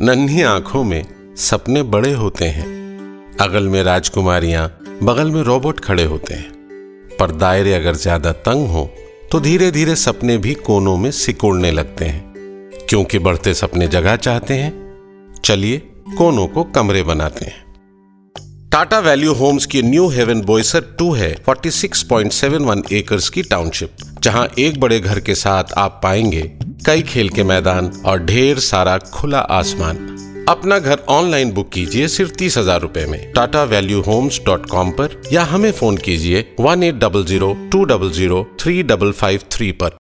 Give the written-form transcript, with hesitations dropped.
नन्ही आंखों में सपने बड़े होते हैं। अगल में राजकुमारियां, बगल में रोबोट खड़े होते हैं। पर दायरे अगर ज्यादा तंग हो तो धीरे धीरे सपने भी कोनों में सिकुड़ने लगते हैं, क्योंकि बढ़ते सपने जगह चाहते हैं। चलिए कोनों को कमरे बनाते हैं। टाटा वैल्यू होम्स की न्यू हेवन बोईसर 2 है 46.71 एकर्स की टाउनशिप, जहां एक बड़े घर के साथ आप पाएंगे कई खेल के मैदान और ढेर सारा खुला आसमान। अपना घर ऑनलाइन बुक कीजिए सिर्फ 30,000 रुपए में TataValueHomes.com पर, या हमें फोन कीजिए 1800 200 3553 पर।